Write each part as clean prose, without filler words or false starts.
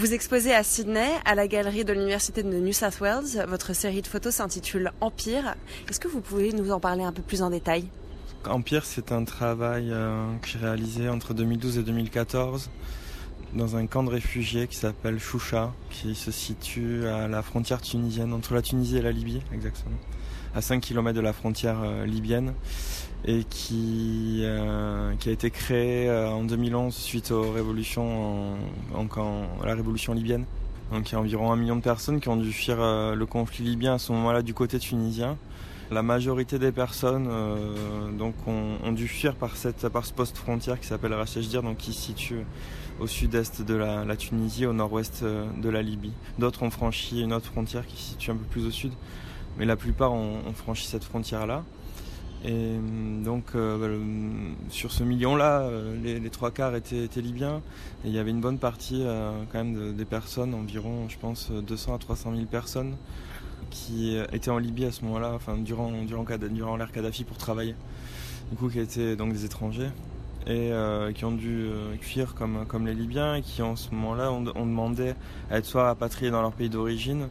Vous exposez à Sydney, à la galerie de l'Université de New South Wales. Votre série de photos s'intitule Empire. Est-ce que vous pouvez nous en parler un peu plus en détail ? Empire, c'est un travail que j'ai réalisé entre 2012 et 2014 dans un camp de réfugiés qui s'appelle Choucha, qui se situe à la frontière tunisienne, entre la Tunisie et la Libye, exactement, à 5 km de la frontière libyenne, et qui a été créé en 2011 suite aux révolutions, la révolution libyenne. Donc il y a environ 1 million de personnes qui ont dû fuir le conflit libyen à ce moment-là du côté tunisien. La majorité des personnes ont dû fuir par ce poste frontière qui s'appelle Rachechdir, donc qui se situe au sud-est de la Tunisie, au nord-ouest de la Libye. D'autres ont franchi une autre frontière qui se situe un peu plus au sud, mais la plupart ont franchi cette frontière-là. Et donc sur ce million-là, les 3/4 étaient libyens, et il y avait une bonne partie quand même des personnes, environ je pense 200 à 300 000 personnes, qui étaient en Libye à ce moment-là, enfin durant l'ère Kadhafi pour travailler, du coup qui étaient donc des étrangers et qui ont dû fuir comme les Libyens, et qui en ce moment-là ont demandé à être soit rapatriés dans leur pays d'origine,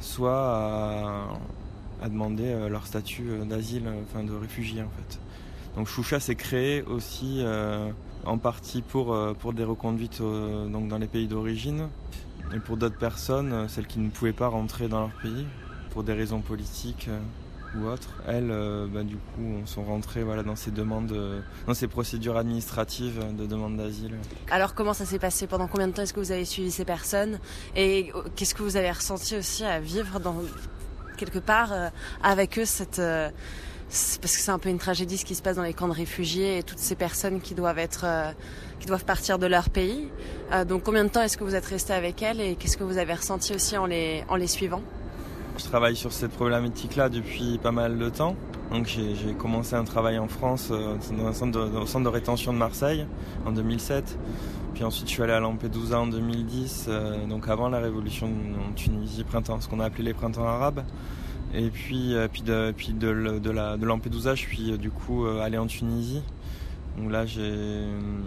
soit à demander leur statut d'asile, enfin de réfugié en fait. Donc Choucha s'est créé aussi en partie pour des reconduites donc dans les pays d'origine, et pour d'autres personnes, celles qui ne pouvaient pas rentrer dans leur pays pour des raisons politiques ou autres, elles du coup sont rentrées dans ces demandes, dans ces procédures administratives de demande d'asile. Alors comment ça s'est passé ? Pendant combien de temps est-ce que vous avez suivi ces personnes ? Et qu'est-ce que vous avez ressenti aussi à vivre quelque part avec eux parce que c'est un peu une tragédie ce qui se passe dans les camps de réfugiés et toutes ces personnes qui doivent partir de leur pays. Donc combien de temps est-ce que vous êtes resté avec elles et qu'est-ce que vous avez ressenti aussi en les suivant ? Je travaille sur cette problématique-là depuis pas mal de temps. Donc j'ai commencé un travail en France dans un centre de rétention de Marseille en 2007. Puis ensuite je suis allé à Lampedusa en 2010, donc avant la révolution en Tunisie, ce qu'on a appelé les printemps arabes. Et puis de Lampedusa, je suis du coup allé en Tunisie. Donc là j'ai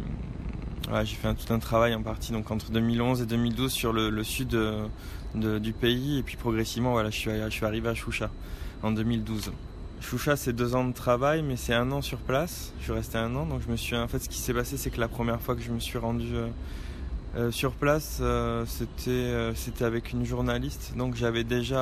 fait tout un travail en partie donc entre 2011 et 2012 sur le sud du pays, et puis progressivement je suis arrivé à Choucha en 2012. Choucha, c'est 2 ans de travail, mais c'est 1 an sur place. Je suis resté 1 an, donc ce qui s'est passé, c'est que la première fois que je me suis rendu sur place, c'était avec une journaliste. Donc j'avais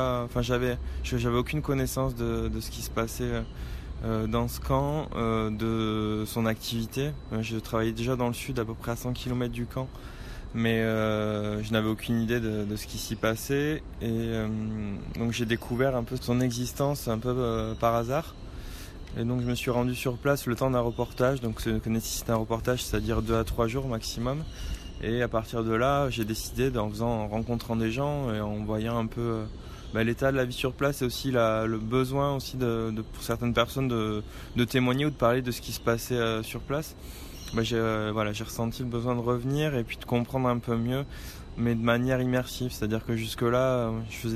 aucune connaissance de ce qui se passait dans ce camp, de son activité. Je travaillais déjà dans le sud, à peu près à 100 km du camp, mais je n'avais aucune idée de ce qui s'y passait, et donc j'ai découvert un peu son existence un peu par hasard. Et donc je me suis rendu sur place le temps d'un reportage, donc ce que nécessite un reportage, c'est-à-dire 2 à 3 jours maximum. Et à partir de là, j'ai décidé, en rencontrant des gens et en voyant un peu l'état de la vie sur place, et aussi le besoin aussi pour certaines personnes de témoigner ou de parler de ce qui se passait sur place. J'ai ressenti le besoin de revenir et puis de comprendre un peu mieux, mais de manière immersive. C'est-à-dire que jusque-là,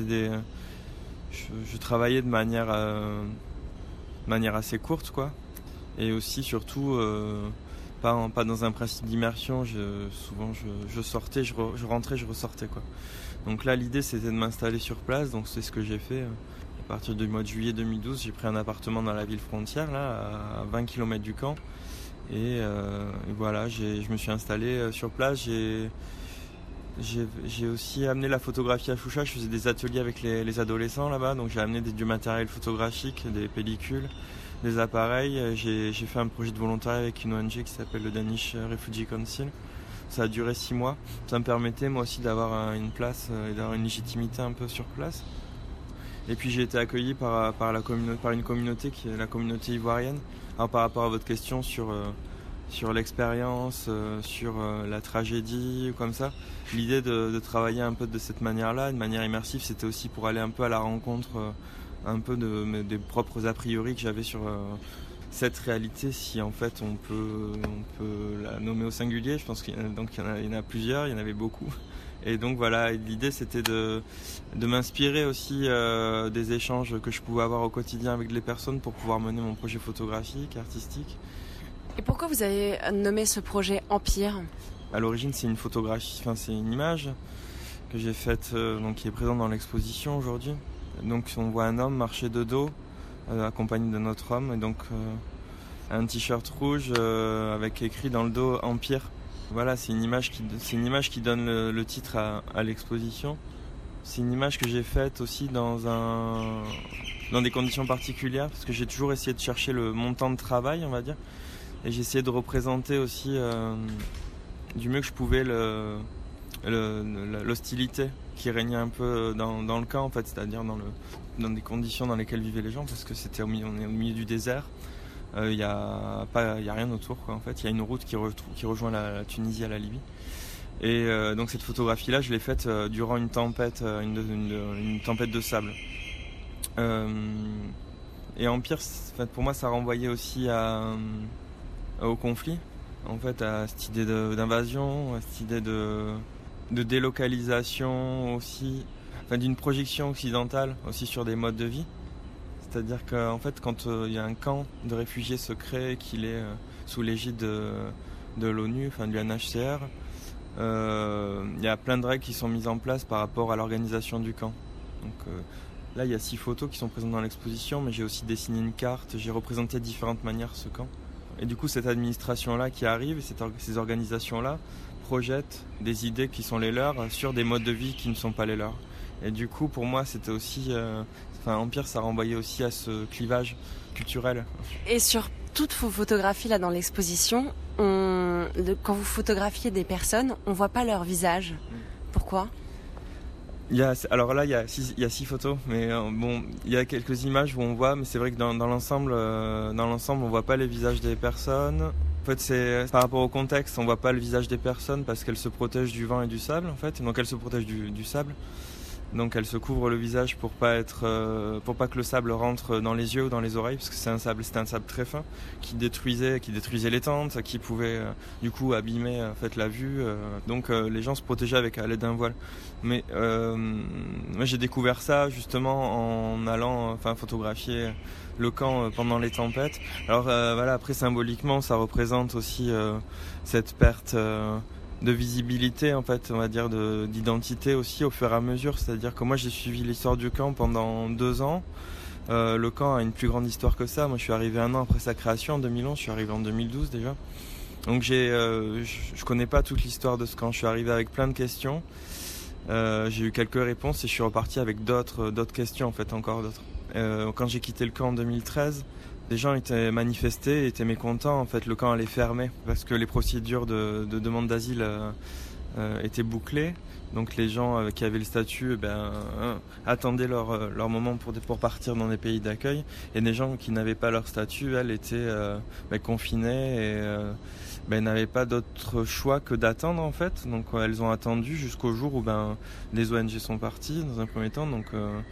je travaillais de manière assez courte, quoi. Et aussi, surtout, pas dans un principe d'immersion. Souvent, je sortais, je rentrais, je ressortais, quoi. Donc là, l'idée, c'était de m'installer sur place. Donc c'est ce que j'ai fait. À partir du mois de juillet 2012, j'ai pris un appartement dans la ville frontière, là, à 20 km du camp. Et voilà, je me suis installé sur place. J'ai aussi amené la photographie à Choucha. Je faisais des ateliers avec les adolescents là-bas, donc j'ai amené du matériel photographique, des pellicules, des appareils. J'ai fait un projet de volontariat avec une ONG qui s'appelle le Danish Refugee Council. Ça a duré 6 mois. Ça me permettait moi aussi d'avoir une place et d'avoir une légitimité un peu sur place. Et puis j'ai été accueilli par une communauté qui est la communauté ivoirienne. Alors par rapport à votre question sur l'expérience, sur la tragédie, comme ça, l'idée de travailler un peu de cette manière-là, de manière immersive, c'était aussi pour aller un peu à la rencontre un peu des propres a priori que j'avais sur cette réalité, si en fait on peut la nommer au singulier. Je pense qu'il y en a plusieurs, il y en avait beaucoup. Et donc voilà, l'idée c'était de m'inspirer aussi des échanges que je pouvais avoir au quotidien avec les personnes pour pouvoir mener mon projet photographique, artistique. Et pourquoi vous avez nommé ce projet Empire ? À l'origine, c'est une photographie, c'est une image. que j'ai faite, donc qui est présente dans l'exposition aujourd'hui. Donc on voit un homme marcher de dos, accompagné d'un autre homme, et donc un t-shirt rouge avec écrit dans le dos Empire. Voilà, c'est une image qui donne le titre à l'exposition. C'est une image que j'ai faite aussi dans des conditions particulières, parce que j'ai toujours essayé de chercher mon temps de travail, on va dire, et j'ai essayé de représenter aussi du mieux que je pouvais l'hostilité qui régnait un peu dans le camp, en fait, c'est-à-dire dans des conditions dans lesquelles vivaient les gens, parce que on est au milieu du désert. Il y a rien autour, quoi, en fait. Il y a une route qui rejoint la Tunisie à la Libye. Et donc cette photographie-là, je l'ai faite durant une tempête, une tempête de sable. Et Empire, pour moi, ça renvoyait aussi au conflit, en fait, à cette idée d'invasion, à cette idée de délocalisation aussi, d'une projection occidentale aussi sur des modes de vie. C'est-à-dire qu'en fait, quand il y a un camp de réfugiés se crée, qu'il est sous l'égide de l'ONU, de l'UNHCR, il y a plein de règles qui sont mises en place par rapport à l'organisation du camp. Donc là, il y a 6 photos qui sont présentes dans l'exposition, mais j'ai aussi dessiné une carte, j'ai représenté de différentes manières ce camp. Et du coup, cette administration-là qui arrive, ces organisations-là, projettent des idées qui sont les leurs sur des modes de vie qui ne sont pas les leurs. Et du coup, pour moi, c'était aussi... Empire, ça renvoyait aussi à ce clivage culturel. Et sur toutes vos photographies là dans l'exposition, quand vous photographiez des personnes, on voit pas leur visage. Pourquoi ? Alors là, il y a 6 photos, mais il y a quelques images où on voit, mais c'est vrai que dans l'ensemble, on voit pas les visages des personnes. En fait, c'est par rapport au contexte, on voit pas le visage des personnes parce qu'elles se protègent du vent et du sable, en fait. Donc elles se protègent du sable. Donc elle se couvre le visage pour pas que le sable rentre dans les yeux ou dans les oreilles, parce que c'était un sable très fin qui détruisait les tentes, qui pouvait du coup abîmer la vue. Donc les gens se protégeaient à l'aide d'un voile. Mais moi j'ai découvert ça justement en allant photographier le camp pendant les tempêtes. Alors après symboliquement ça représente aussi cette perte de visibilité, en fait, on va dire d'identité aussi au fur et à mesure. C'est-à-dire que moi j'ai suivi l'histoire du camp pendant 2 ans. Le camp a une plus grande histoire que ça. Moi je suis arrivé 1 an après sa création en 2011, je suis arrivé en 2012 déjà. Donc je connais pas toute l'histoire de ce camp. Je suis arrivé avec plein de questions. J'ai eu quelques réponses et je suis reparti avec d'autres questions, en fait, encore d'autres. Quand j'ai quitté le camp en 2013, les gens étaient manifestés, étaient mécontents. En fait, le camp allait fermer parce que les procédures de demande d'asile étaient bouclées. Donc les gens qui avaient le statut attendaient leur moment pour partir dans des pays d'accueil. Et les gens qui n'avaient pas leur statut, elles, étaient confinées et n'avaient pas d'autre choix que d'attendre, en fait. Donc elles ont attendu jusqu'au jour où les ONG sont parties dans un premier temps. Donc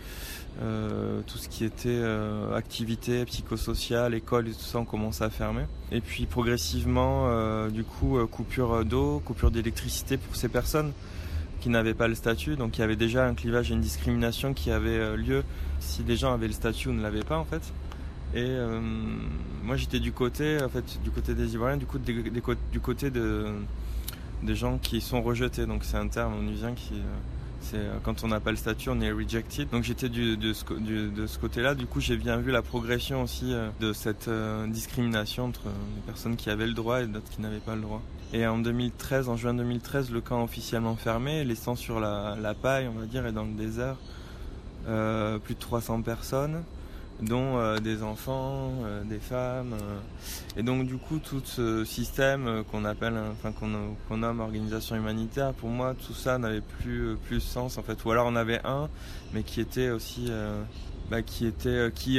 tout ce qui était activité psychosociale, école et tout ça, on commençait à fermer. Et puis progressivement, coupure d'eau, coupure d'électricité pour ces personnes qui n'avaient pas le statut. Donc il y avait déjà un clivage et une discrimination qui avait lieu si les gens avaient le statut ou ne l'avaient pas, en fait. Et moi j'étais du côté des Ivoiriens, du côté des gens qui sont rejetés. Donc c'est un terme onusien c'est quand on n'a pas le statut, on est rejected. Donc j'étais de ce côté-là. Du coup, j'ai bien vu la progression aussi de cette discrimination entre les personnes qui avaient le droit et d'autres qui n'avaient pas le droit. Et en juin 2013, le camp a officiellement fermé, laissant sur la paille, on va dire, et dans le désert, plus de 300 personnes, dont des enfants, des femmes. Et donc du coup tout ce système qu'on nomme organisation humanitaire, pour moi tout ça n'avait plus sens, en fait. Ou alors on avait un, mais qui était aussi qui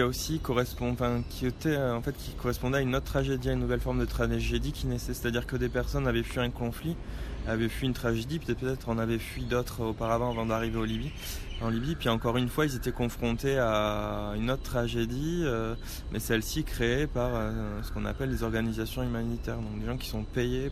correspondait à une autre tragédie, à une nouvelle forme de tragédie qui naissait. C'est-à-dire que des personnes avaient fui un conflit, avaient fui une tragédie, peut-être en avaient fui d'autres auparavant avant d'arriver en Libye, puis encore une fois ils étaient confrontés à une autre tragédie, mais celle-ci créée par ce qu'on appelle les organisations humanitaires, donc des gens qui sont payés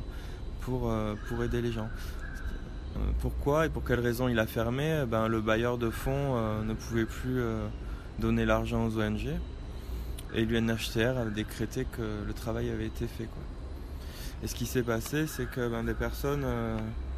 pour aider les gens. Pourquoi et pour quelles raisons il a fermé ? Le bailleur de fonds ne pouvait plus donner l'argent aux ONG, et l'UNHCR avait décrété que le travail avait été fait, quoi. Et ce qui s'est passé, c'est que des personnes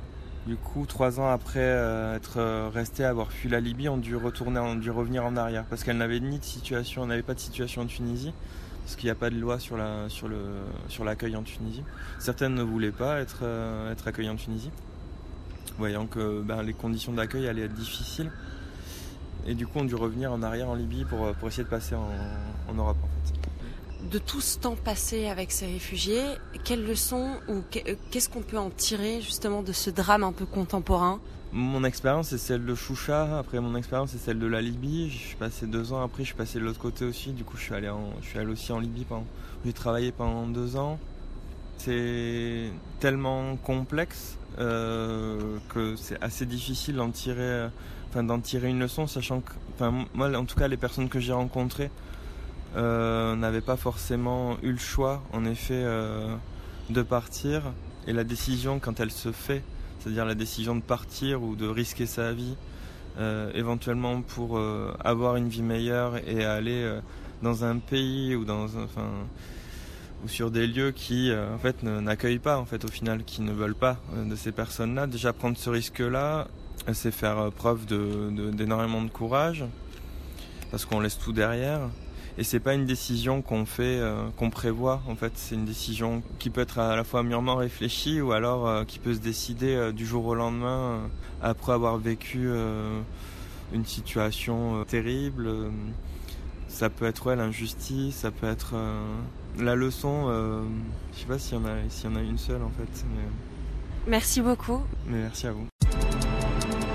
Du coup, 3 ans après être resté, avoir fui la Libye, ont dû revenir en arrière parce qu'elles n'avaient pas de situation en Tunisie, parce qu'il n'y a pas de loi sur l'accueil en Tunisie. Certaines ne voulaient pas être accueillies en Tunisie, voyant que les conditions d'accueil allaient être difficiles. Et du coup, ont dû revenir en arrière en Libye pour essayer de passer en Europe, en fait. De tout ce temps passé avec ces réfugiés, quelles leçons ou qu'est-ce qu'on peut en tirer justement de ce drame un peu contemporain ? Mon expérience c'est celle de Choucha, après mon expérience c'est celle de la Libye. Je suis passé 2 ans, après je suis passé de l'autre côté aussi, du coup je suis allé aussi en Libye j'ai travaillé pendant 2 ans. C'est tellement complexe que c'est assez difficile d'en tirer une leçon, sachant que moi en tout cas les personnes que j'ai rencontrées n'avaient pas forcément eu le choix en effet de partir, et la décision quand elle se fait, c'est-à-dire la décision de partir ou de risquer sa vie éventuellement pour avoir une vie meilleure et aller dans un pays ou ou sur des lieux qui en fait n'accueillent pas en fait au final, qui ne veulent pas de ces personnes-là. Déjà prendre ce risque-là, c'est faire preuve d'énormément de courage, parce qu'on laisse tout derrière. Et c'est pas une décision qu'on prévoit. En fait, c'est une décision qui peut être à la fois mûrement réfléchie ou alors qui peut se décider du jour au lendemain après avoir vécu une situation terrible. Ça peut être l'injustice, ça peut être la leçon. Je sais pas s'il y en a une seule en fait. Merci beaucoup. Mais merci à vous.